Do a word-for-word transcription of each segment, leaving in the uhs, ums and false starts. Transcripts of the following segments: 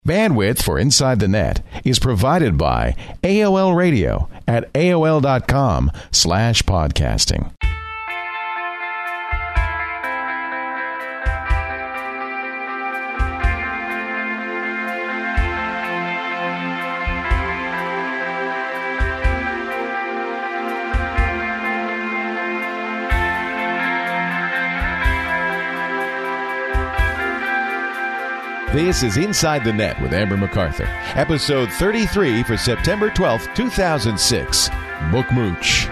Bandwidth for Inside the Net is provided by A O L Radio at A O L dot com slash podcasting. This is Inside the Net with Amber MacArthur, episode thirty-three for September twelfth, two thousand six. Book Mooch.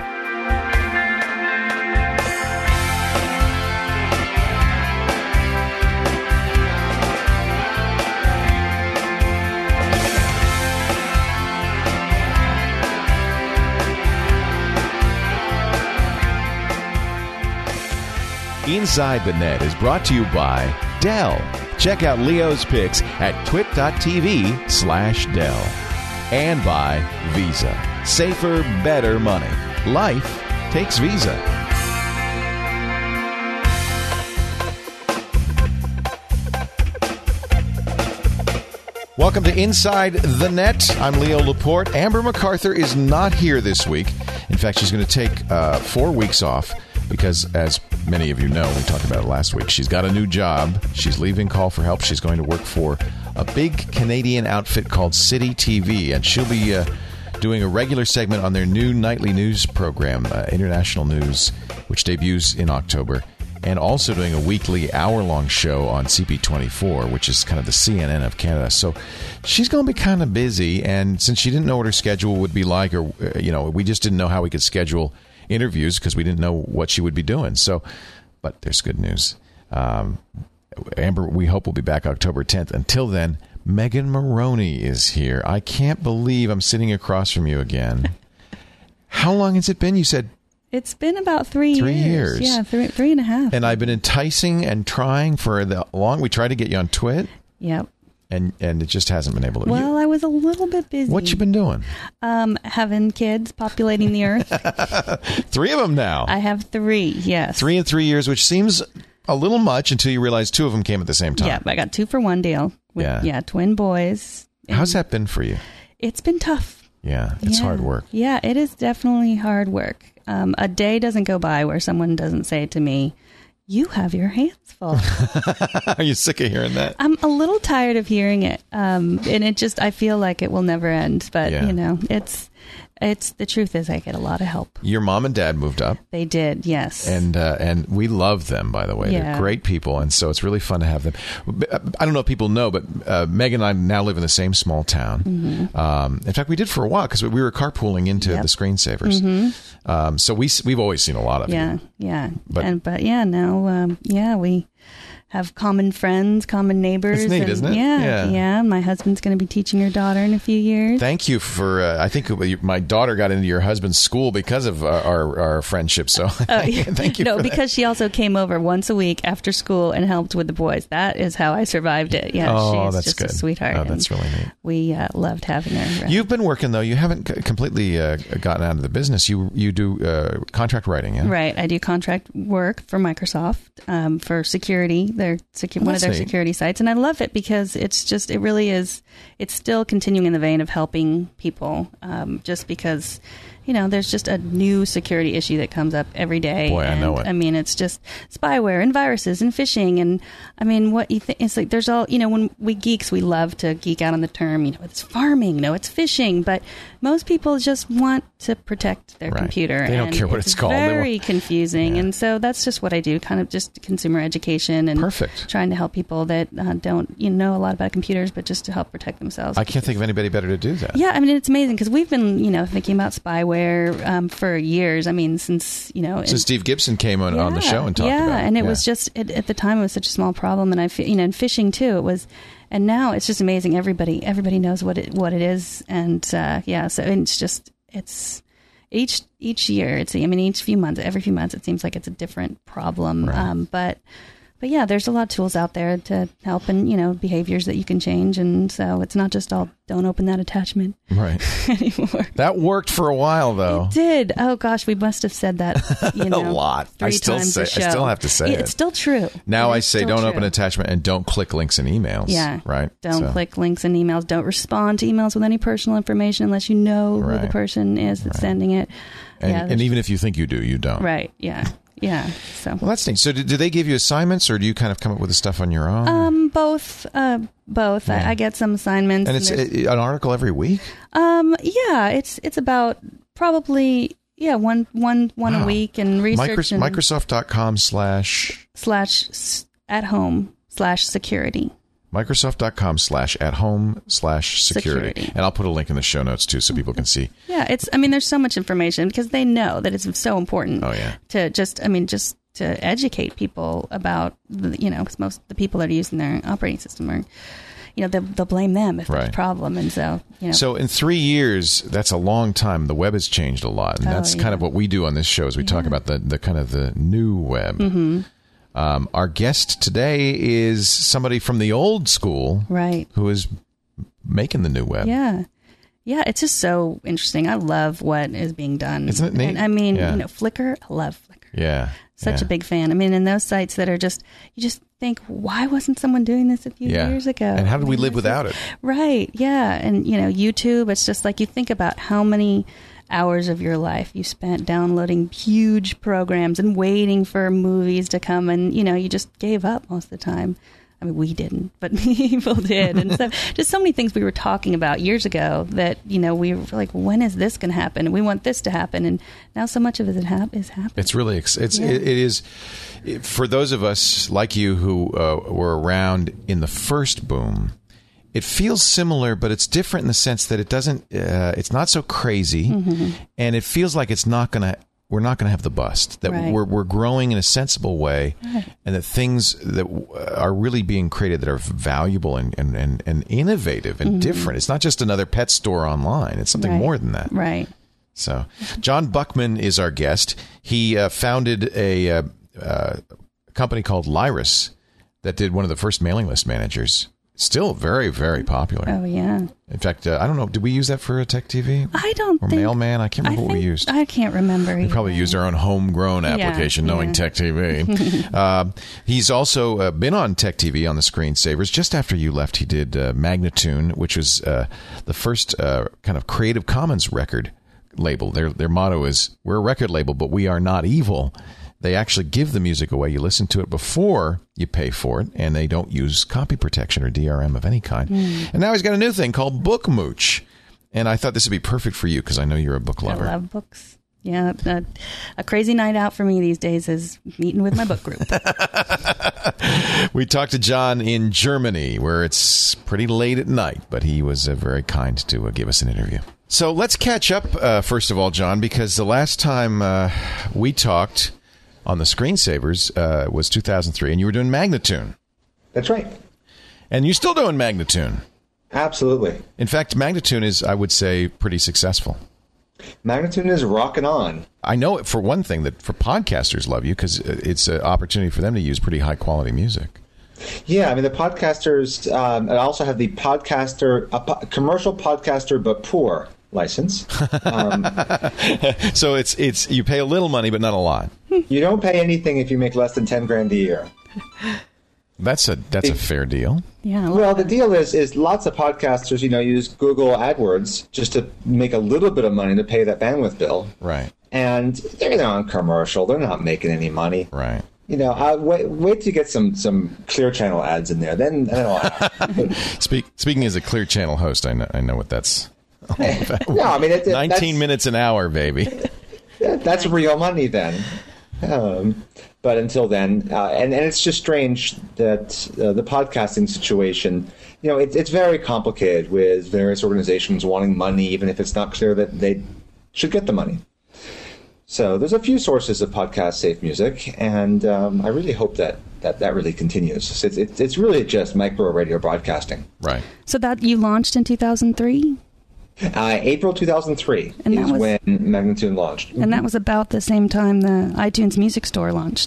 Inside the Net is brought to you by Dell. Check out Leo's picks at twit.tv slash Dell. And by Visa. Safer, better money. Life takes Visa. Welcome to Inside the Net. I'm Leo Laporte. Amber MacArthur is not here this week. In fact, she's going to take uh, four weeks off because, as many of you know, we talked about it last week, she's got a new job. She's leaving Call for Help. She's going to work for a big Canadian outfit called City T V, and she'll be uh, doing a regular segment on their new nightly news program, uh, International News, which debuts in October, and also doing a weekly hour-long show on C P twenty-four, which is kind of the C N N of Canada. So she's going to be kind of busy, and since she didn't know what her schedule would be like, or, uh, you know, we just didn't know how we could schedule interviews because we didn't know what she would be doing. So, but there's good news. Um, Amber, we hope we'll be back October tenth. Until then, Megan Maroney is here. I can't believe I'm sitting across from you again. How long has it been? You said it's been about three, three years. years. Yeah, three, three and a half. And I've been enticing and trying for the long. We tried to get you on Twit. Yep. And and it just hasn't been able to. Well, I was a little bit busy. What you been doing? Um, having kids, populating the earth. Three of them now. I have three, yes. Three in three years, which seems a little much until you realize two of them came at the same time. Yeah, I got two for one deal. With, yeah. Yeah, twin boys. How's that been for you? It's been tough. Yeah, it's yeah. hard work. Yeah, it is definitely hard work. Um, a day doesn't go by where someone doesn't say to me, "You have your hands full." Are you sick of hearing that? I'm a little tired of hearing it. Um, and it just, I feel like it will never end. But, yeah. you know, it's, it's, the truth is I get a lot of help. Your mom and dad moved up. They did, yes. And uh, and we love them, by the way. Yeah. They're great people. And so it's really fun to have them. I don't know if people know, but uh, Megan and I now live in the same small town. Mm-hmm. Um, in fact, we did for a while because we were carpooling into yep. the Screensavers. Mm-hmm. Um, so we, we've always seen a lot of yeah, you. Yeah, yeah. But, and, but yeah, now, um, yeah, we have common friends, common neighbors. It's neat, and, isn't it? Yeah, Yeah. yeah. My husband's going to be teaching your daughter in a few years. Thank you for, uh, I think my daughter got into your husband's school because of our, our, our friendship. So uh, thank you No, for because that. she also came over once a week after school and helped with the boys. That is how I survived it. Yeah, oh, she's that's just good. a sweetheart. Oh, that's really neat. We uh, loved having her. You've been working, though. You haven't c- completely uh, gotten out of the business. You you do uh, contract writing, yeah? Right. I do contract work for Microsoft um, for security. They're secu- one of their neat. security sites. And I love it because it's just, it really is, it's still continuing in the vein of helping people um, just because, you know, there's just a new security issue that comes up every day. Boy, I and, know it. I mean, it's just spyware and viruses and phishing. And I mean, what you think, it's like there's all, you know, when we geeks, we love to geek out on the term, you know, it's farming, no, it's phishing. But most people just want to protect their right. computer. They don't and care what it's called. Very they want... confusing. Yeah. And so that's just what I do, kind of just consumer education and Perfect. trying to help people that uh, don't you know a lot about computers, but just to help protect themselves. I can't think of anybody better to do that. Yeah, I mean, it's amazing because we've been, you know, thinking about spyware um, for years. I mean, since, you know... Since Steve Gibson came on, yeah, on the show and talked yeah, about it. And it yeah. was just, it, at the time, it was such a small problem. And I feel, you know, and phishing too, it was... And now it's just amazing. Everybody everybody knows what it what it is. And uh, yeah, so it's just, it's... Each each year, it's I mean, each few months, every few months, it seems like it's a different problem. Right. Um, but but yeah, there's a lot of tools out there to help, and you know, behaviors that you can change, and so it's not just all don't open that attachment right anymore. That worked for a while, though. It did. Oh gosh, we must have said that, you know, a lot. Three I still times say. a show. I still have to say yeah, it. It's still true. Now it I say don't true. open attachment and don't click links in emails. Yeah. Right. Don't so. click links in emails. Don't respond to emails with any personal information unless you know right. who the person is that's right. sending it. And, yeah, and even if you think you do, you don't. Right. Yeah. Yeah. So. Well, that's neat. So, do, do they give you assignments, or do you kind of come up with the stuff on your own? Um, both. Uh, both. Yeah. I, I get some assignments, and it's and a, an article every week. Um. Yeah. It's it's about probably yeah one one one wow. a week, and research Microsoft, and Microsoft dot com slash slash at home slash security. Microsoft dot com slash at home slash security. Security. And I'll put a link in the show notes too so people can see. Yeah, it's, I mean, there's so much information because they know that it's so important oh, yeah. to just, I mean, just to educate people about, the, you know, because most of the people that are using their operating system are, you know, they'll, they'll blame them if right. there's a problem. And so, you know. So in three years, that's a long time. The web has changed a lot. And Oh, that's yeah. kind of what we do on this show is we Yeah. talk about the, the kind of the new web. Mm-hmm. Um, our guest today is somebody from the old school Right. who is making the new web. Yeah. Yeah, it's just so interesting. I love what is being done. Isn't it neat? And I mean, Yeah. you know, Flickr, I love Flickr. Yeah. Such yeah. a big fan. I mean, in those sites that are just, you just think, why wasn't someone doing this a few Yeah. years ago? And how did we I mean, live this without is- it? Right. Yeah. And, you know, YouTube, it's just like you think about how many hours of your life you spent downloading huge programs and waiting for movies to come, and, you know, you just gave up most of the time. I mean, we didn't, but people did. And so just so many things we were talking about years ago that, you know, we were like, when is this going to happen? We want this to happen. And now so much of it hap- is happening. It's really, ex- it's, Yeah. it, it is, it, for those of us like you who uh, were around in the first boom, it feels similar, but it's different in the sense that it doesn't, uh, it's not so crazy, Mm-hmm. and it feels like it's not going to, we're not going to have the bust, that Right. we're we're growing in a sensible way, Right. and that things that are really being created that are valuable and, and, and, and innovative and Mm-hmm. different. It's not just another pet store online. It's something Right. more than that. Right. So, John Buckman is our guest. He uh, founded a uh, uh, company called Lyris that did one of the first mailing list managers. Still very, very popular. Oh, yeah. In fact, uh, I don't know, did we use that for a Tech T V? I don't Or think. Mailman? I can't remember I what we think- used. I can't remember. We probably used our own homegrown application, Yeah, knowing yeah. Tech T V. uh, he's also uh, been on Tech T V on the Screensavers. Just after you left, he did uh, Magnatune, which was uh, the first uh, kind of Creative Commons record label. Their their motto is, we're a record label, but we are not evil. They actually give the music away. You listen to it before you pay for it, and they don't use copy protection or D R M of any kind. Mm. And now he's got a new thing called Book Mooch. And I thought this would be perfect for you because I know you're a book lover. I love books. Yeah, a, a crazy night out for me these days is meeting with my book group. We talked to John in Germany, where it's pretty late at night, but he was uh, very kind to uh, give us an interview. So let's catch up, uh, first of all, John, because the last time uh, we talked on the Screensavers uh, was two thousand three, and you were doing Magnatune. That's right. And you're still doing Magnatune. Absolutely. In fact, Magnatune is, I would say, pretty successful. Magnatune is rocking on. I know, it for one thing, that for podcasters love you because it's an opportunity for them to use pretty high-quality music. Yeah, I mean, the podcasters, um, I also have the podcaster, a po- commercial podcaster, but poor license. Um, So it's it's you pay a little money, but not a lot. you don't pay anything if you make less than ten grand a year. That's a that's a fair deal. Yeah. I love Well, the that. deal is, is lots of podcasters, you know, use Google AdWords just to make a little bit of money to pay that bandwidth bill. Right, And they're not commercial. They're not making any money. right. You know, I, wait, wait to get some, some Clear Channel ads in there. Then, then it'll happen. Speak, speaking as a Clear Channel host, I know I know what that's all about. No, I mean, it, it, nineteen that's, minutes an hour, baby. that's real money then. Um, but until then, uh, and, and it's just strange that uh, the podcasting situation, you know, it, it's very complicated with various organizations wanting money, even if it's not clear that they should get the money. So there's a few sources of podcast safe music, and um, I really hope that that, that really continues. It's, it's, it's really just micro radio broadcasting. Right. So that you launched in two thousand three? Uh, April two thousand three And that is was- when Magnatune launched. And that was about the same time the iTunes Music Store launched.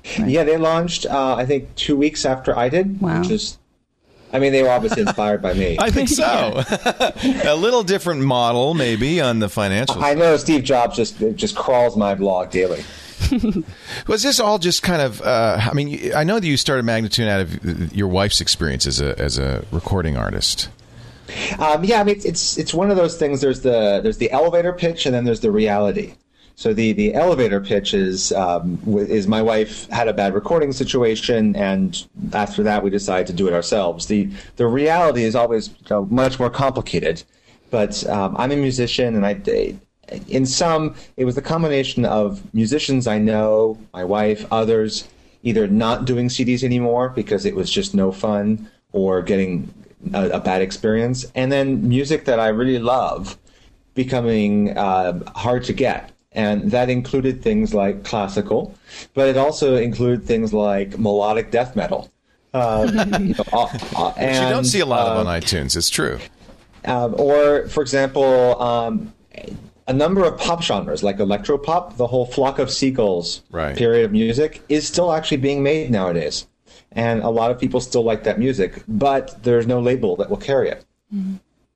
Right. Yeah, they launched, uh, I think, two weeks after I did. Wow. Which is, I mean, they were obviously inspired by me. I think so. A little different model, maybe, on the financial I side. know Steve Jobs just just crawls my blog daily. Was this all just kind of, uh, I mean, I know that you started Magnatune out of your wife's experience as a as a recording artist. Um, yeah, I mean, it's it's one of those things. There's the there's the elevator pitch, and then there's the reality. So the, the elevator pitch is um, w- is my wife had a bad recording situation, and after that we decided to do it ourselves. The the reality is always, you know, much more complicated. But um, I'm a musician, and I in some it was the combination of musicians I know, my wife, others, either not doing C Ds anymore because it was just no fun, or getting a, a bad experience, and then music that I really love becoming uh, hard to get. And that included things like classical, but it also included things like melodic death metal. Uh, you know, uh, uh, Which and, you don't see a lot uh, of on iTunes. It's true. Um, or, for example, um, a number of pop genres like electropop, the whole Flock of Seagulls Right. period of music is still actually being made nowadays. And a lot of people still like that music, but there's no label that will carry it. Mm-hmm.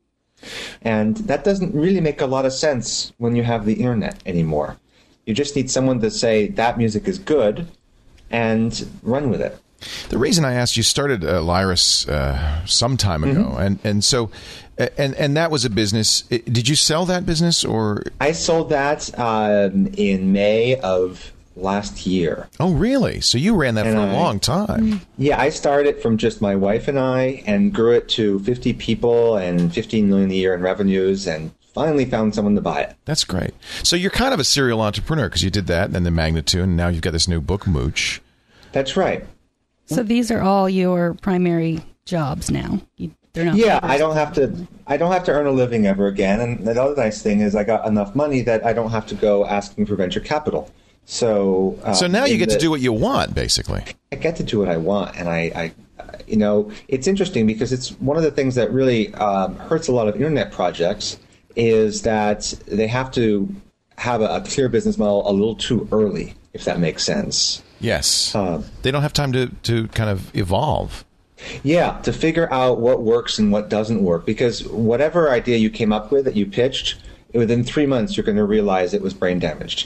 And that doesn't really make a lot of sense when you have the internet anymore. You just need someone to say that music is good and run with it. The reason I asked, you started uh, Lyris uh, some time ago, Mm-hmm. and and so and and that was a business. Did you sell that business, or? I sold that um, in May of last year. Oh, really? So you ran that And for a I- long time. Yeah, I started from just my wife and I and grew it to fifty people and fifteen million a year in revenues, and finally found someone to buy it. That's great. So you're kind of a serial entrepreneur because you did that, and then the Magnatune, and now you've got this new book, Mooch. That's right. So these are all your primary jobs now. You, they're not. Yeah, I don't have to. I don't have to earn a living ever again. And the other nice thing is, I got enough money that I don't have to go asking for venture capital. So, um, So now you in get to the- do what you want, basically. I get to do what I want, and I, I you know, it's interesting because it's one of the things that really um, hurts a lot of internet projects is that they have to have a, a clear business model a little too early, if that makes sense. Yes. Um, They don't have time to, to kind of evolve. Yeah, to figure out what works and what doesn't work, because whatever idea you came up with that you pitched, within three months you're going to realize it was brain damaged.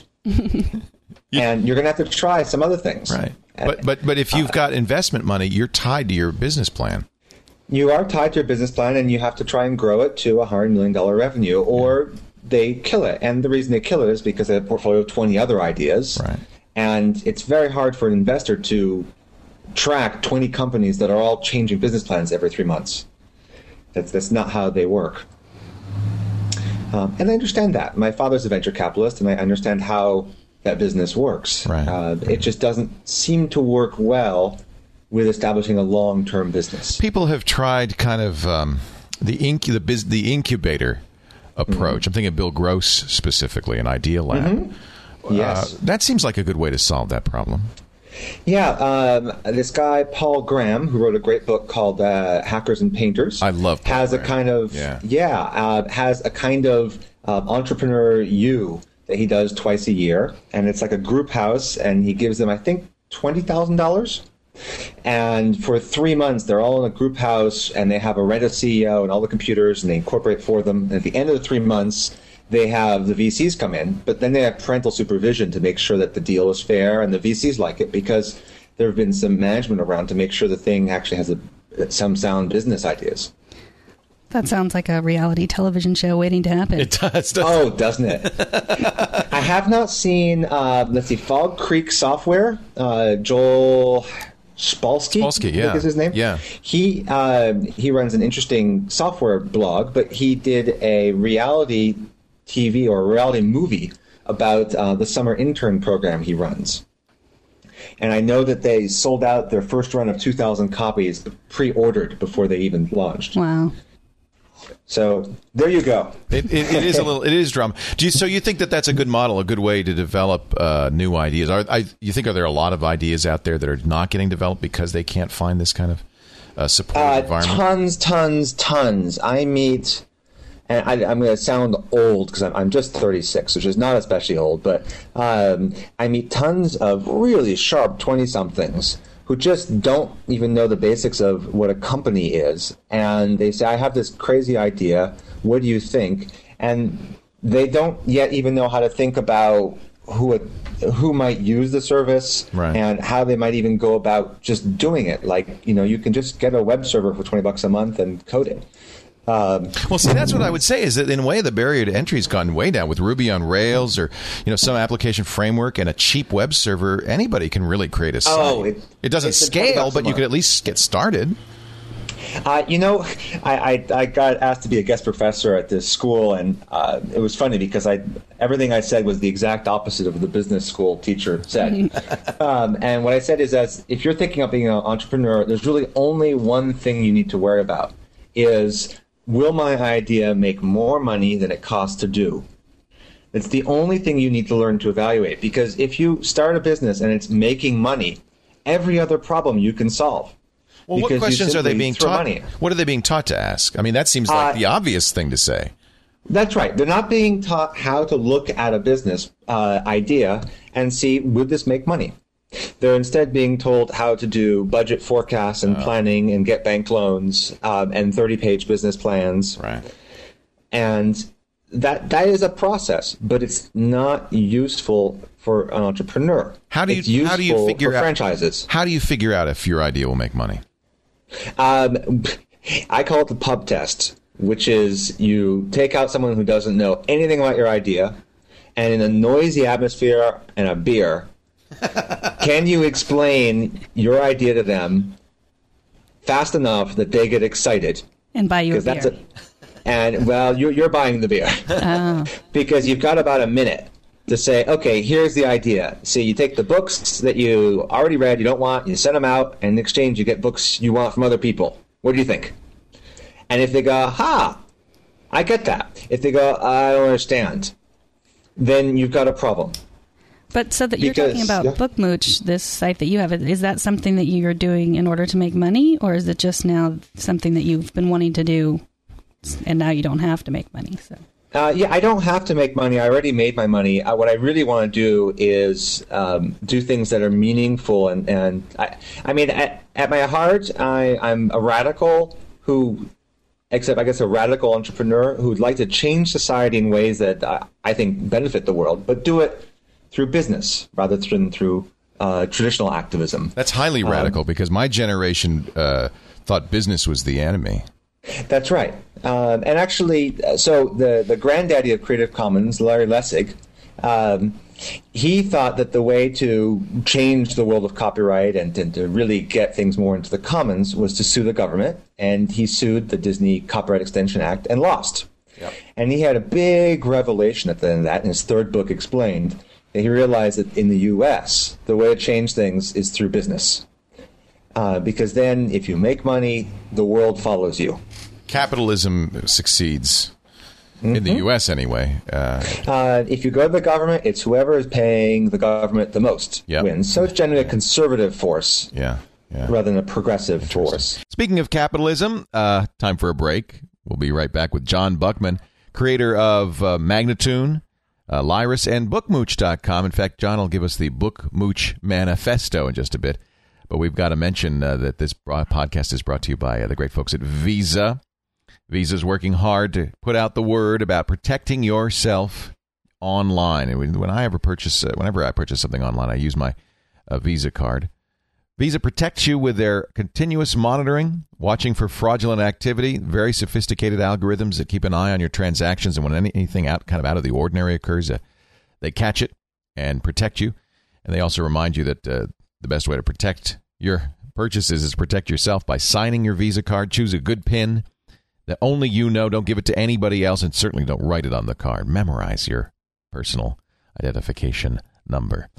And you're going to have to try some other things. Right. But but but if you've got investment money, you're tied to your business plan. You are tied to your business plan, and you have to try and grow it to a one hundred million dollars revenue, or they kill it. And the reason they kill it is because they have a portfolio of twenty other ideas. Right. And it's very hard for an investor to track twenty companies that are all changing business plans every three months. That's, that's not how they work. Um, and I understand that. My father's a venture capitalist, and I understand how that business works. Right. Uh, it just doesn't seem to work well with establishing a long-term business. People have tried kind of um, the inc the biz, the incubator approach. Mm-hmm. I'm thinking of Bill Gross specifically, an Idea Lab. Mm-hmm. Yes. Uh, that seems like a good way to solve that problem. Yeah, um, this guy, Paul Graham, who wrote a great book called uh, Hackers and Painters. I love Paul Has Graham. a kind of, Yeah. yeah, uh, has a kind of um, entrepreneur you that he does twice a year. And it's like a group house, and he gives them, I think, twenty thousand dollars. And for three months, they're all in a group house, and they have a rent a C E O and all the computers, and they incorporate for them. And at the end of the three months, they have the V Cs come in, but then they have parental supervision to make sure that the deal is fair, and the V Cs like it because there have been some management around to make sure the thing actually has a, some sound business ideas. That sounds like a reality television show waiting to happen. It does. doesn't Oh, doesn't it? I have not seen, uh, let's see, Fog Creek Software, uh, Joel Spolsky, Spolsky, I think yeah. is his name. Yeah. He uh, he runs an interesting software blog, but he did a reality T V or a reality movie about uh, the summer intern program he runs. And I know that they sold out their first run of two thousand copies pre-ordered before they even launched. Wow. So there you go. It, it, it is a little. It is drama. Do you, so you think that that's a good model, a good way to develop uh, new ideas? Are I, you think are there a lot of ideas out there that are not getting developed because they can't find this kind of uh, support Uh, environment? tons, tons, tons. I meet and I, I'm going to sound old because I'm, I'm just thirty-six, which is not especially old, but um, I meet tons of really sharp twenty-somethings who just don't even know the basics of what a company is. And they say, I have this crazy idea. What do you think? And they don't yet even know how to think about who it, who might use the service right. and how they might even go about just doing it. Like, you know, you can just get a web server for twenty bucks a month and code it. Um, well, see, that's what I would say is that in a way, the barrier to entry has gone way down with Ruby on Rails or, you know, some application framework and a cheap web server. Anybody can really create a site. Oh, it, it doesn't scale, but you could at least get started. Uh, you know, I, I, I got asked to be a guest professor at this school, and uh, it was funny because I everything I said was the exact opposite of the business school teacher said. um, and what I said is, as if you're thinking of being an entrepreneur, there's really only one thing you need to worry about: is will my idea make more money than it costs to do? It's the only thing you need to learn to evaluate, because if you start a business and it's making money, every other problem you can solve. Well, what questions are they being taught? Money. What are they being taught to ask? I mean, that seems like uh, the obvious thing to say. That's right. They're not being taught how to look at a business uh, idea and see, would this make money? They're instead being told how to do budget forecasts and oh. planning and get bank loans um, and thirty-page business plans. Right. And that that is a process, but it's not useful for an entrepreneur. How do you it's useful how do you figure for out franchises? How do you figure out if your idea will make money? Um, I call it the pub test, which is you take out someone who doesn't know anything about your idea, and in a noisy atmosphere and a beer, can you explain your idea to them fast enough that they get excited and buy you a beer? That's a, and well, you're, you're buying the beer oh. because you've got about a minute to say, okay, here's the idea. So you take the books that you already read, you don't want, you send them out, and in exchange you get books you want from other people. What do you think? And if they go, ha, I get that. If they go, I don't understand, then you've got a problem. But so that you're because, talking about yeah. BookMooch, this site that you have, is that something that you're doing in order to make money, or is it just now something that you've been wanting to do and now you don't have to make money? So. Uh, yeah, I don't have to make money. I already made my money. Uh, what I really want to do is um, do things that are meaningful. And, and I, I mean, at, at my heart, I, I'm a radical who, except I guess a radical entrepreneur who'd like to change society in ways that I, I think benefit the world, but do it through business rather than through uh, traditional activism. That's highly um, radical because my generation uh, thought business was the enemy. That's right. Um, and actually, so the, the granddaddy of Creative Commons, Larry Lessig, um, he thought that the way to change the world of copyright and, and to really get things more into the commons was to sue the government. And he sued the Disney Copyright Extension Act and lost. Yep. And he had a big revelation at the end of that, and his third book explained that he realized that in the U S, the way to change things is through business. Uh, because then if you make money, the world follows you. Capitalism succeeds, mm-hmm. in the U S anyway. Uh, uh, if you go to the government, it's whoever is paying the government the most yep. wins. So it's generally a conservative force yeah, yeah. rather than a progressive force. Speaking of capitalism, uh, time for a break. We'll be right back with John Buckman, creator of uh, Magnatune, uh, Lyris, and Bookmooch dot com. In fact, John will give us the Bookmooch Manifesto in just a bit. But we've got to mention uh, that this podcast is brought to you by uh, the great folks at Visa. Visa's working hard to put out the word about protecting yourself online. And when I ever purchase, uh, whenever I purchase something online, I use my uh, Visa card. Visa protects you with their continuous monitoring, watching for fraudulent activity, very sophisticated algorithms that keep an eye on your transactions. And when anything out, kind of out of the ordinary occurs, uh, they catch it and protect you. And they also remind you that uh, the best way to protect your purchases is protect yourself by signing your Visa card. Choose a good PIN that only you know. Don't give it to anybody else, and certainly don't write it on the card. Memorize your personal identification number.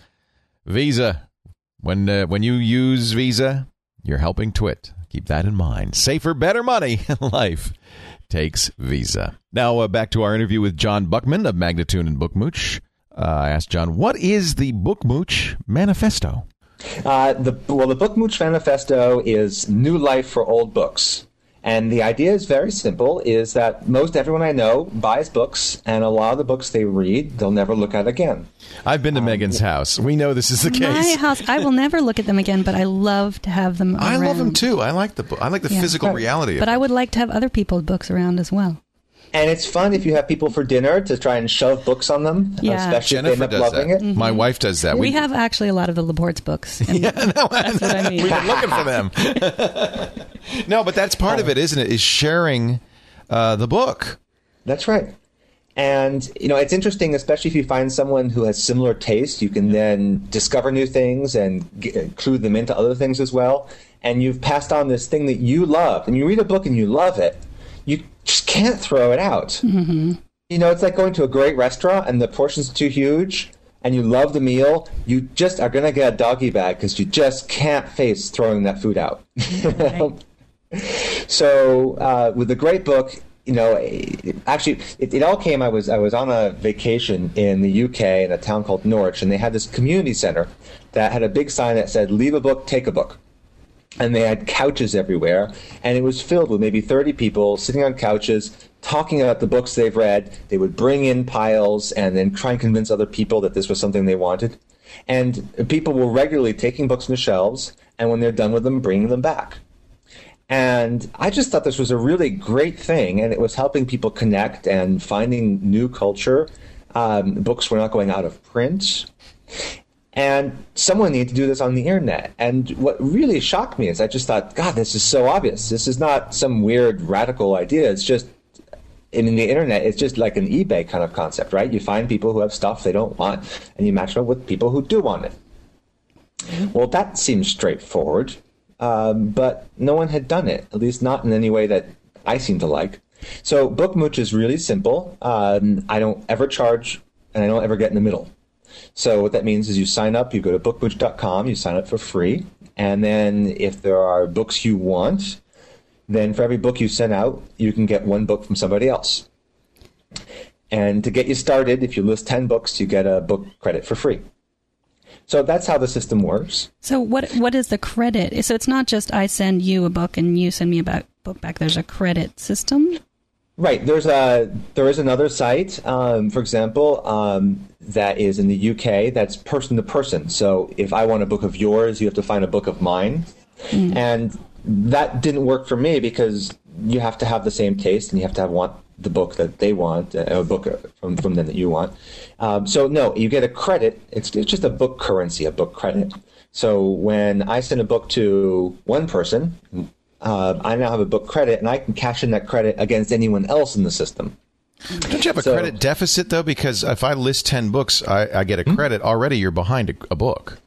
Visa. When uh, when you use Visa, you're helping Twit. Keep that in mind. Safer, better money. Life takes Visa. Now uh, back to our interview with John Buckman of Magnatune and Bookmooch. Uh, I asked John, what is the Bookmooch Manifesto? Uh, the well, the Bookmooch Manifesto is new life for old books. And the idea is very simple, is that most everyone I know buys books, and a lot of the books they read, they'll never look at again. I've been to um, Megan's house. We know this is the case. My house, I will never look at them again, but I love to have them around. I love them too. I like the book. I like the yeah. physical reality of But it. I would like to have other people's books around as well. And it's fun if you have people for dinner to try and shove books on them, yeah. especially Jennifer if they end up does loving that. it. Mm-hmm. My wife does that. We, we have actually a lot of the Laporte's books. And yeah, no, that's what I mean. We've been looking for them. No, but that's part of it, isn't it? Is sharing uh, the book. That's right. And, you know, it's interesting, especially if you find someone who has similar tastes, you can then discover new things and g- clue them into other things as well. And you've passed on this thing that you love. And you read a book and you love it. You just can't throw it out. Mm-hmm. You know, it's like going to a great restaurant and the portions are too huge and you love the meal. You just are going to get a doggy bag because you just can't face throwing that food out. Right. So uh, with a great book, you know, it, actually, it, it all came, I was I was on a vacation in the U K in a town called Norwich, and they had this community center that had a big sign that said, leave a book, take a book. And they had couches everywhere, and it was filled with maybe thirty people sitting on couches, talking about the books they've read. They would bring in piles and then try and convince other people that this was something they wanted. And people were regularly taking books from the shelves, and when they're done with them, bringing them back. And I just thought this was a really great thing, and it was helping people connect and finding new culture. Um, books were not going out of print. And someone needed to do this on the internet. And what really shocked me is I just thought, God, this is so obvious. This is not some weird radical idea. It's just, I mean, the internet, it's just like an eBay kind of concept, right? You find people who have stuff they don't want, and you match them up with people who do want it. Well, that seems straightforward. Um, but no one had done it, at least not in any way that I seem to like. So BookMooch is really simple. Um, I don't ever charge, and I don't ever get in the middle. So what that means is you sign up, you go to book mooch dot com, you sign up for free, and then if there are books you want, then for every book you send out, you can get one book from somebody else. And to get you started, if you list ten books, you get a book credit for free. So that's how the system works. So what what is the credit? So it's not just I send you a book and you send me a book back. There's a credit system? Right. There's a there is another site, um, for example, um, that is in the U K that's person to person. So if I want a book of yours, you have to find a book of mine. Mm. And that didn't work for me because you have to have the same taste and you have to have want the book that they want, a book from, from them that you want. Um, so no, you get a credit. It's, it's just a book currency, a book credit. So when I send a book to one person, uh, I now have a book credit, and I can cash in that credit against anyone else in the system. Don't you have a so, credit deficit, though? Because if I list ten books, I, I get a credit. Mm-hmm. Already you're behind a, a book.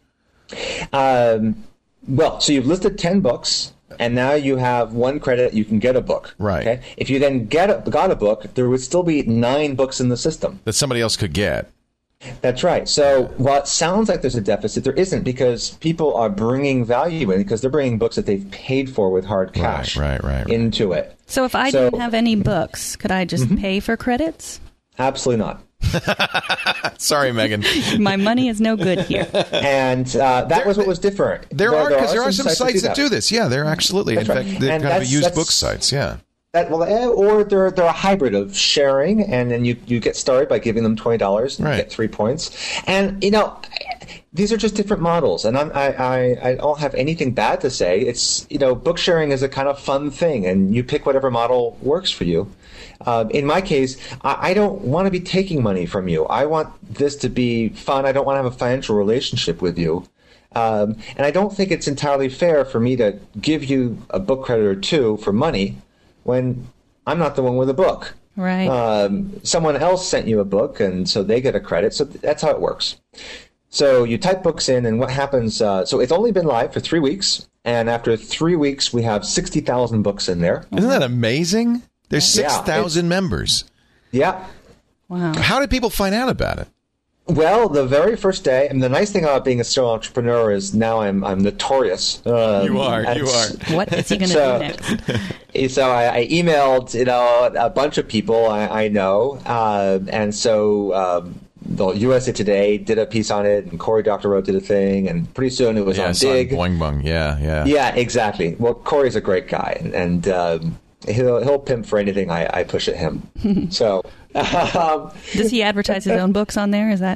Um, well, so you've listed ten books. And now you have one credit, you can get a book. Right. Okay? If you then get a, got a book, there would still be nine books in the system. That somebody else could get. That's right. So while it sounds like there's a deficit, there isn't, because people are bringing value in, because they're bringing books that they've paid for with hard cash right, right, right, right. into it. So if I so, didn't have any books, could I just mm-hmm. pay for credits? Absolutely not. Sorry, Megan. My money is no good here. And uh, that there, was what was different. There, there are because there, there are some, some sites that do, that do this. Yeah, they're absolutely. That's in right. fact, they're and kind of used book sites. Yeah. That, well, or they're they're a hybrid of sharing, and then you, you get started by giving them twenty dollars and right. you get three points. And you know, these are just different models, and I'm, I I I don't have anything bad to say. It's you know, book sharing is a kind of fun thing, and you pick whatever model works for you. Um, in my case, I, I don't want to be taking money from you. I want this to be fun. I don't want to have a financial relationship with you. Um, and I don't think it's entirely fair for me to give you a book credit or two for money when I'm not the one with a book. Right. Um, someone else sent you a book, and so they get a credit. So that's how it works. So you type books in, and what happens, uh, so it's only been live for three weeks. And after three weeks, we have sixty thousand books in there. Isn't that amazing? There's six thousand yeah, members. Yeah. Wow. How did people find out about it? Well, the very first day, and the nice thing about being a serial entrepreneur is now I'm I'm notorious. Um, you are, you are. What is he going to so, do next? So I, I emailed, you know, a bunch of people I, I know, uh, and so um, the U S A Today did a piece on it, and Cory Doctorow did a thing, and pretty soon it was yeah, on Dig. Boing Boing, yeah, yeah. Yeah, exactly. Well, Cory's a great guy, and. and um, He'll he'll pimp for anything I, I push at him. So, um, does he advertise his own books on there? Is that?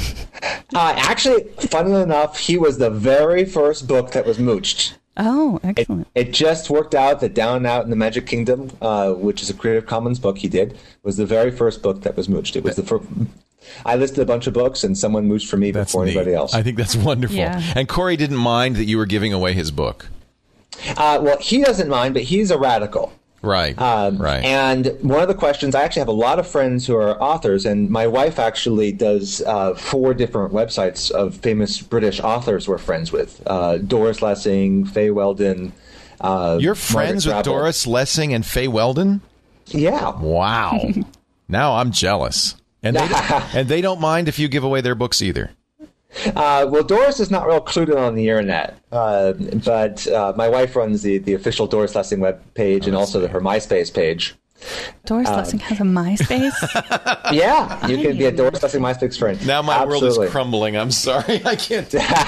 uh, actually, funnily enough, he was the very first book that was mooched. Oh, excellent! It, it just worked out that Down and Out in the Magic Kingdom, uh, which is a Creative Commons book he did, was the very first book that was mooched. It was the first. I listed a bunch of books, and someone mooched for me That's before neat. anybody else. I think that's wonderful. Yeah. And Corey didn't mind that you were giving away his book. Uh, well, he doesn't mind, but he's a radical. Right, Um, right. And one of the questions, I actually have a lot of friends who are authors, and my wife actually does uh, four different websites of famous British authors we're friends with. Uh, Doris Lessing, Faye Weldon. Uh, You're friends with Margaret Drabble. Doris Lessing and Faye Weldon? Yeah. Wow. Now I'm jealous. And they, don't, and they don't mind if you give away their books either. Uh, well, Doris is not real clued in on the internet, uh, but uh, my wife runs the, the official Doris Lessing web page and also the, her MySpace page. Doris Um, Lessing has a MySpace. Yeah, you can be a Doris Lessing MySpace friend. Now my Absolutely. world is crumbling. I'm sorry. I can't.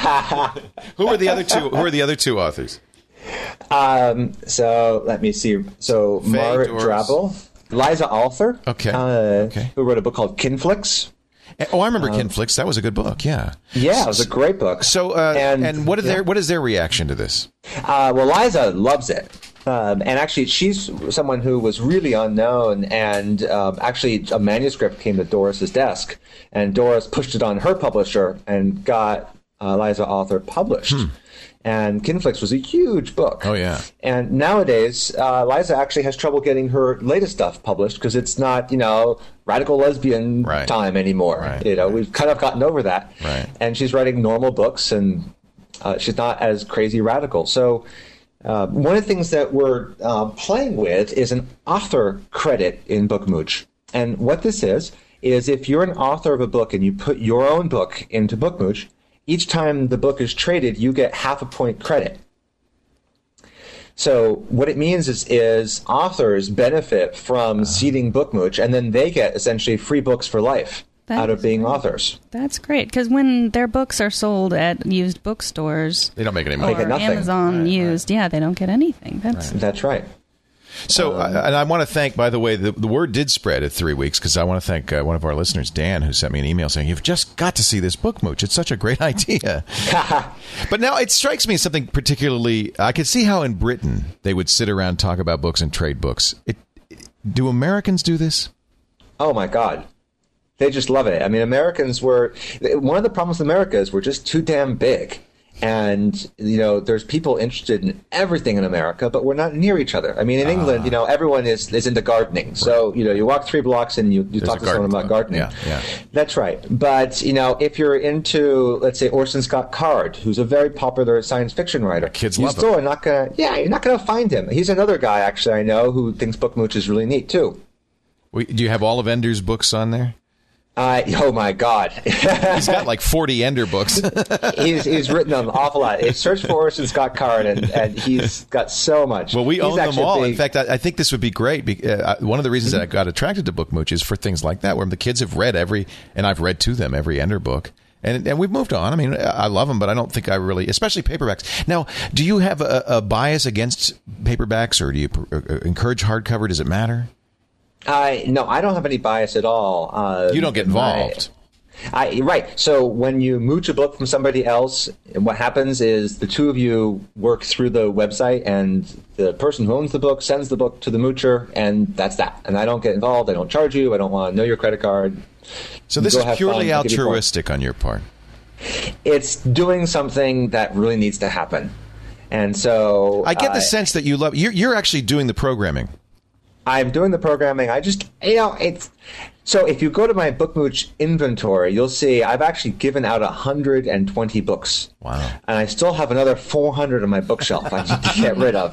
Who are the other two? Who are the other two authors? Um, so let me see. So Faye, Margaret Doris. Drabble, Liza Arthur, Okay. uh, Okay. who wrote a book called Kinflix. Oh, I remember Kinflix. That was a good book. Yeah. Yeah, it was a great book. So, uh, and, And- what is yeah. their what is their reaction to this? Uh, well, Liza loves it. Um, and actually, she's someone who was really unknown. And um, actually, a manuscript came to Doris's desk, and Doris pushed it on her publisher and got uh, Liza Arthur published. And Kinflix was a huge book. Oh, yeah. And nowadays, uh, Liza actually has trouble getting her latest stuff published because it's not, you know, radical lesbian Right. time anymore. Right. You know, we've kind of gotten over that. Right. And she's writing normal books, and uh, she's not as crazy radical. So uh, one of the things that we're uh, playing with is an author credit in BookMooch. And what this is, is if you're an author of a book and you put your own book into BookMooch, each time the book is traded, you get half a point credit. So what it means is, is authors benefit from seeding BookMooch, and then they get essentially free books for life That out of is being great. authors. That's great, because when their books are sold at used bookstores They don't make any money. They get or nothing. Amazon Right, used, yeah, they don't get anything. That's That's right. So, uh, and I want to thank, by the way, the, the word did spread at three weeks because I want to thank uh, one of our listeners, Dan, who sent me an email saying, "You've just got to see this BookMooch. It's such a great idea." But now it strikes me as something particularly, I could see how in Britain they would sit around and talk about books and trade books. It, do Americans do this? Oh my God. They just love it. I mean, Americans were, one of the problems with America is we're just too damn big. And, you know, there's people interested in everything in America, but we're not near each other. I mean, in England, you know, everyone is, is into gardening. So, you know, you walk three blocks and you, you talk a to someone garden about club. gardening. Yeah, yeah. That's right. But, you know, if you're into, let's say, Orson Scott Card, who's a very popular science fiction writer, Kids you love still him. are not going to, yeah, you're not going to find him. He's another guy, actually, I know, who thinks BookMooch is really neat, too. We, do you have all of Ender's books on there? Uh, oh, my God. He's got like forty Ender books. he's, he's written an awful lot. It's Search for Orson Scott Card, and, and he's got so much. Well, we he's own them actually a all. big- In fact, I, I think this would be great. Be, uh, one of the reasons that I got attracted to BookMooch is for things like that, where the kids have read every, and I've read to them every Ender book. And, and we've moved on. I mean, I love them, but I don't think I really, especially paperbacks. Now, do you have a, a bias against paperbacks, or do you uh, encourage hardcover? Does it matter? I no, I don't have any bias at all. Uh, You don't get involved. I, I, right. So when you mooch a book from somebody else, what happens is the two of you work through the website, and the person who owns the book sends the book to the moocher, and that's that. And I don't get involved. I don't charge you. I don't want to know your credit card. So this Go is have purely fun. I'll give you altruistic on your part. It's doing something that really needs to happen. And so I get the uh, sense that you love. You're, you're actually doing the programming. I'm doing the programming. I just, you know, it's so if you go to my BookMooch inventory, you'll see I've actually given out one hundred twenty books. Wow. And I still have another four hundred on my bookshelf I need to get rid of.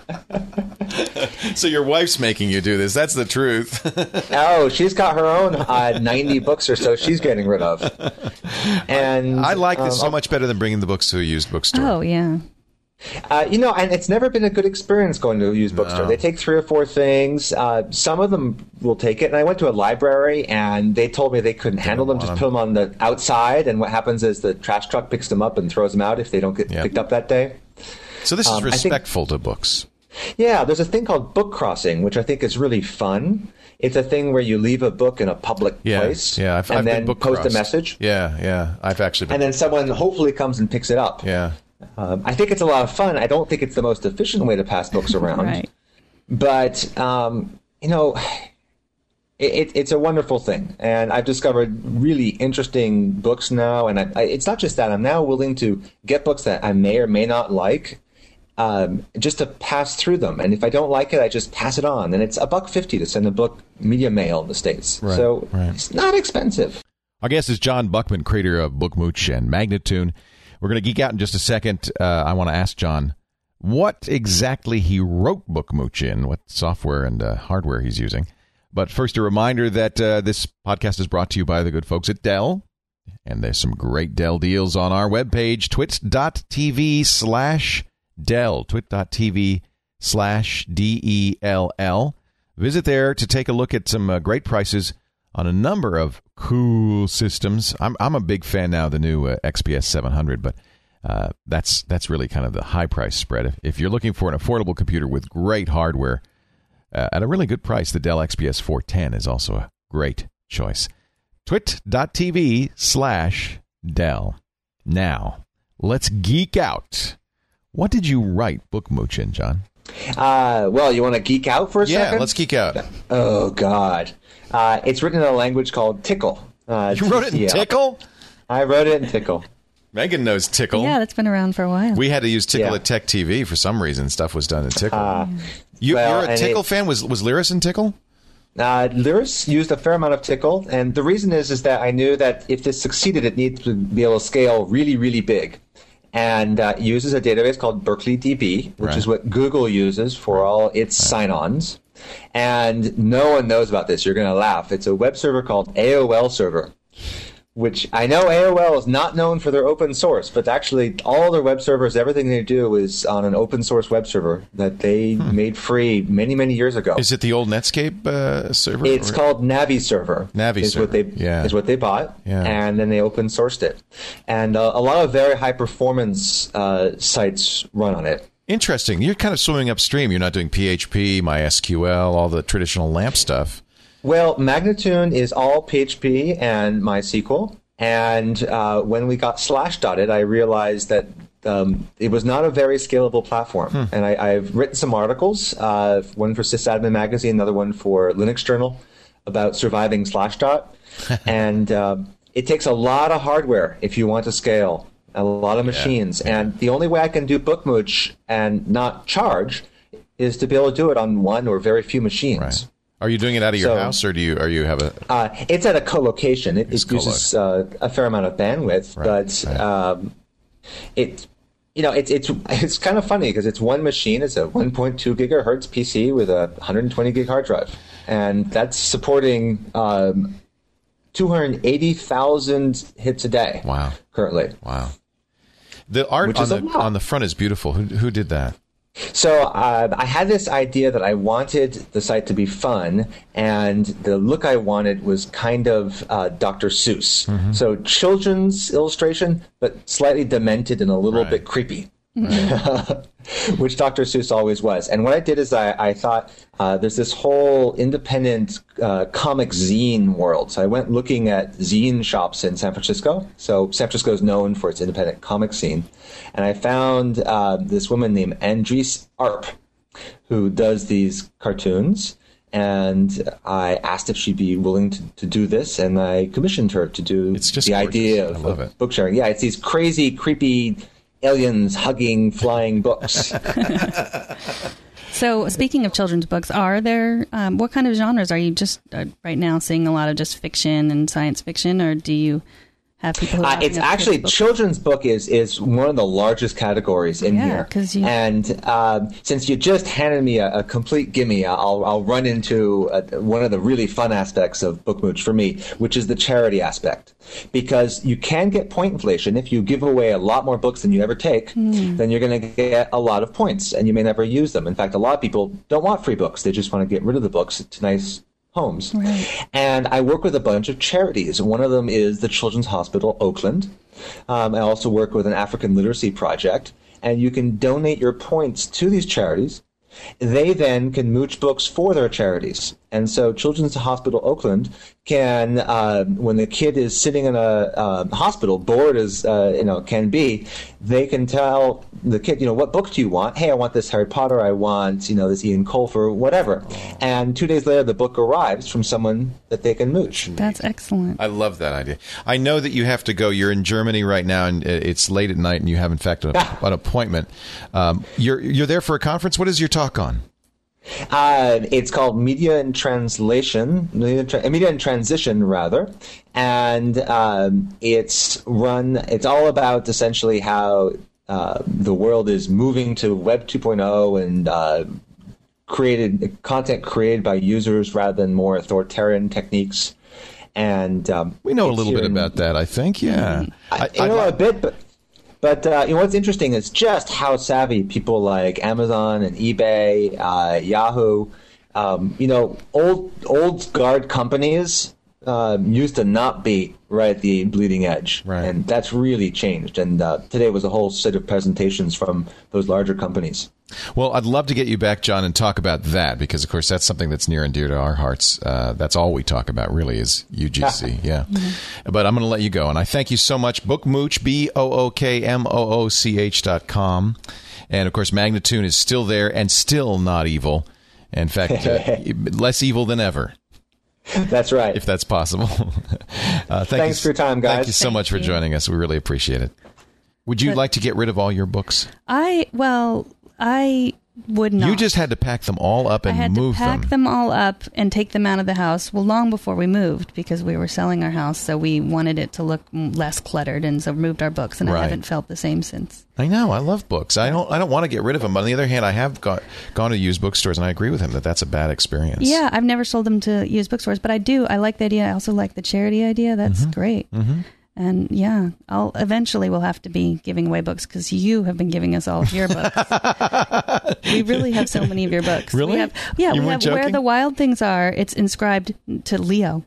So your wife's making you do this. That's the truth. Oh, she's got her own uh, ninety books or so she's getting rid of. And I like this um, so much better than bringing the books to a used bookstore. oh yeah. Uh, you know, and it's never been a good experience going to a used bookstore. No. They take three or four things. Uh, some of them will take it. And I went to a library, and they told me they couldn't handle them. want Just them. put them on the outside, and what happens is the trash truck picks them up and throws them out if they don't get Yep. picked up that day. So this is Um, I think- respectful to books. Yeah, there's a thing called book crossing, which I think is really fun. It's a thing where you leave a book in a public yeah, place yeah, I've, and I've then been book post crossed. a message. Yeah, yeah, I've actually been. And then someone hopefully comes and picks it up. Yeah. Um, I think it's a lot of fun. I don't think it's the most efficient way to pass books around. Right. But, um, you know, it, it's a wonderful thing. And I've discovered really interesting books now. And I, I, it's not just that. I'm now willing to get books that I may or may not like, um, just to pass through them. And if I don't like it, I just pass it on. And it's a buck fifty to send a book media mail in the States. Right, so right. It's not expensive. Our guest is John Buckman, creator of Bookmooch and Magnatune. We're going to geek out in just a second. Uh, I want to ask John what exactly he wrote Bookmooch in, what software and uh, hardware he's using. But first, a reminder that uh, this podcast is brought to you by the good folks at Dell. And there's some great Dell deals on our webpage, twit.tv slash Dell, twit.tv slash D E L L. Visit there to take a look at some uh, great prices on a number of cool systems. I'm I'm a big fan now of the new uh, X P S seven hundred, but uh, that's that's really kind of the high price spread. If, if you're looking for an affordable computer with great hardware uh, at a really good price, the Dell X P S four ten is also a great choice. twit.tv slash Dell. Now, let's geek out. What did you write Bookmooch in, John? Uh, well, you want to geek out for a Yeah, second? let's geek out. Oh, God. Uh, it's written in a language called Tickle. Uh, You wrote it in T C L. Tickle? I wrote it in Tickle. Megan knows Tickle. Yeah, that's been around for a while. We had to use Tickle Yeah. at Tech T V for some reason. Stuff was done in Tickle. Uh, you, well, you're a and Tickle it- fan? Was was Lyris in Tickle? Uh, Lyris used a fair amount of Tickle, and the reason is is that I knew that if this succeeded, it needed to be able to scale really, really big. And uh, it uses a database called Berkeley D B, which Right. is what Google uses for all its sign-ons. And no one knows about this. You're going to laugh. It's a web server called A O L Server, which I know A O L is not known for their open source, but actually all their web servers, everything they do is on an open source web server that they Hmm. made free many, many years ago. Is it the old Netscape uh, server? It's or- called Navi Server. Navi is Server, what they yeah. is what they bought, Yeah. and then they open sourced it, and uh, a lot of very high performance uh, sites run on it. Interesting. You're kind of swimming upstream. You're not doing P H P, MySQL, all the traditional LAMP stuff. Well, Magnatune is all P H P and MySQL, and uh, when we got Slashdotted, I realized that um, it was not a very scalable platform. Hmm. And I, I've written some articles, uh, one for Sysadmin Magazine, another one for Linux Journal, about surviving Slashdot. and uh, it takes a lot of hardware if you want to scale, a lot of machines. yeah. And the only way I can do Bookmooch and not charge is to be able to do it on one or very few machines. Right. Are you doing it out of your So- house, or do you? Or you have a? Uh, it's at a co-location. It, It's it uses uh, a fair amount of bandwidth, Right, but right. Um, it, you know, it's it's it's kind of funny because it's one machine. It's a one point two gigahertz P C with a one hundred twenty gig hard drive, and that's supporting um, two hundred eighty thousand hits a day. Wow. Currently. Wow. The art Which on is a the lot. on the front is beautiful. Who who did that? So uh, I had this idea that I wanted the site to be fun, and the look I wanted was kind of uh, Doctor Seuss. Mm-hmm. So children's illustration, but slightly demented and a little Right. bit creepy, which Doctor Seuss always was. And what I did is I, I thought uh, there's this whole independent uh, comic zine world. So I went looking at zine shops in San Francisco. So San Francisco is known for its independent comic scene. And I found uh, this woman named Andries Arp, who does these cartoons. And I asked if she'd be willing to, to do this, and I commissioned her to do It's just the gorgeous. idea I of, love of it. book sharing. Yeah, it's these crazy, creepy aliens hugging flying books. So, speaking of children's books, are there um, what kind of genres are you just uh, right now seeing a lot of just fiction and science fiction, or do you have people? Who are Uh, it's writing up actually kids' books? children's book is is one of the largest categories in Yeah, here. 'cause you- And um, since you just handed me a, a complete gimme, I'll I'll run into uh one of the really fun aspects of Bookmooch for me, which is the charity aspect, because you can get point inflation if you give away a lot more books than you ever take. Then you're going to get a lot of points, and you may never use them. In fact, a lot of people don't want free books; they just want to get rid of the books to nice homes. Right. And I work with a bunch of charities. One of them is the Children's Hospital Oakland. Um, I also work with an African literacy project. And you can donate your points to these charities. they then can mooch books for their charities. And so Children's Hospital Oakland can, uh, when the kid is sitting in a uh, hospital, bored as uh, you know can be, they can tell the kid, you know, what book do you want? Hey, I want this Harry Potter. I want, you know, this Ian Colfer, whatever. And two days later, the book arrives from someone that they can mooch. That's excellent. I love that idea. I know that you have to go. You're in Germany right now, and it's late at night, and you have, in fact, an, an appointment. Um, you're you're there for a conference. What is your talk on? Uh, it's called Media and Translation, Media, tra- Media and Transition, rather, and um, it's run. It's all about essentially how uh, the world is moving to Web two point oh and uh, created content created by users rather than more authoritarian techniques. And um, we know a little bit in, about that, I think. Yeah, I, I, you know I, a bit, but. But uh, you know what's interesting is just how savvy people like Amazon and eBay, uh, Yahoo, um, you know, old old guard companies uh, used to not be right at the bleeding edge, right. And that's really changed. And uh, today was a whole set of presentations from those larger companies. Well, I'd love to get you back, John, and talk about that because, of course, that's something that's near and dear to our hearts. Uh, that's all we talk about, really, is U G C. Yeah. Mm-hmm. But I'm going to let you go. And I thank you so much. Bookmooch, B O O K M O O C H dot com. And, of course, Magnatune is still there and still not evil. In fact, uh, less evil than ever. That's right. If that's possible. uh, thank Thanks you, for your time, guys. Thank you so thank much for you. joining us. We really appreciate it. Would you But like to get rid of all your books? I, well, I would not. You just had to pack them all up and I had move to pack them. them all up and take them out of the house. Well, long before we moved, because we were selling our house, so we wanted it to look less cluttered, and so removed our books. And Right. I haven't felt the same since. I know. I love books. I don't. I don't want to get rid of them. But on the other hand, I have got, gone to used bookstores, and I agree with him that that's a bad experience. Yeah, I've never sold them to used bookstores, but I do. I like the idea. I also like the charity idea. That's Mm-hmm. great. Mm-hmm. And yeah, I'll eventually we'll have to be giving away books because you have been giving us all of your books. We really have so many of your books. Really? We have, yeah, You we weren't have Where joking? the Wild Things Are. It's inscribed to Leo.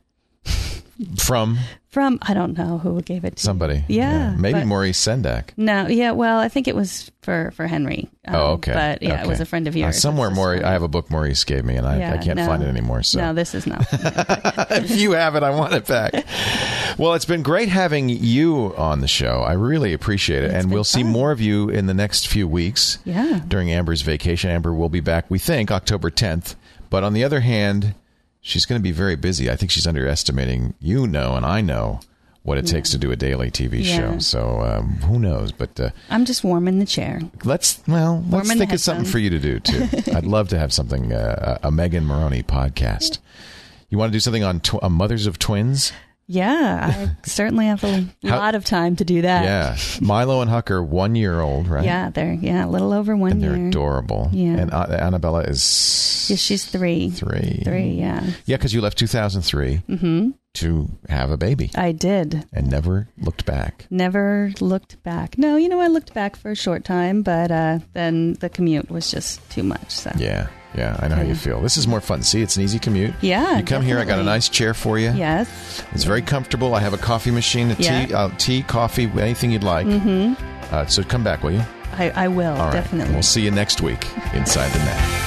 From From, I don't know who gave it to somebody. Yeah. Maybe but- Maurice Sendak. No, yeah, well, I think it was for, for Henry. Um, Oh, okay. But yeah, Okay. it was a friend of Uh, yours. somewhere, It's just Maurice. funny. I have a book Maurice gave me, and I, Yeah, I can't no. find it anymore. So No, this is not. if you have it, I want it back. Well, it's been great having you on the show. I really appreciate it. It's and been we'll see fun. more of you in the next few weeks Yeah. during Amber's vacation. Amber will be back, we think, October tenth. But on the other hand, she's going to be very busy. I think she's underestimating, you know, and I know what it takes to do a daily T V Yeah. show. So um, who knows? But uh, I'm just warming the chair. let's, well, let's Warm in the think of something headphones. for you to do, too. I'd love to have something, uh, a Megan Maroney podcast. You want to do something on, tw- on Mothers of Twins? Yeah, I certainly have a How- lot of time to do that. Yeah. Milo and Huck are one year old, right? Yeah, they're yeah, a little over one And they're year. adorable. Yeah. And uh, Annabella is... Yeah, she's three. Three. Three, yeah. Yeah, because you left two thousand three Mm-hmm. to have a baby I did. and never looked back. Never looked back. No, you know, I looked back for a short time, but uh, then the commute was just too much. So Yeah. Yeah, I know how you feel. This is more fun. See, it's an easy commute. Yeah, You come here, I got a definitely. nice chair for you. Yes. It's very comfortable. I have a coffee machine, a Yeah. tea, uh, tea, coffee, anything you'd like. Mm-hmm. Uh, so come back, will you? I, I will, All right. definitely. We'll see you next week inside the net.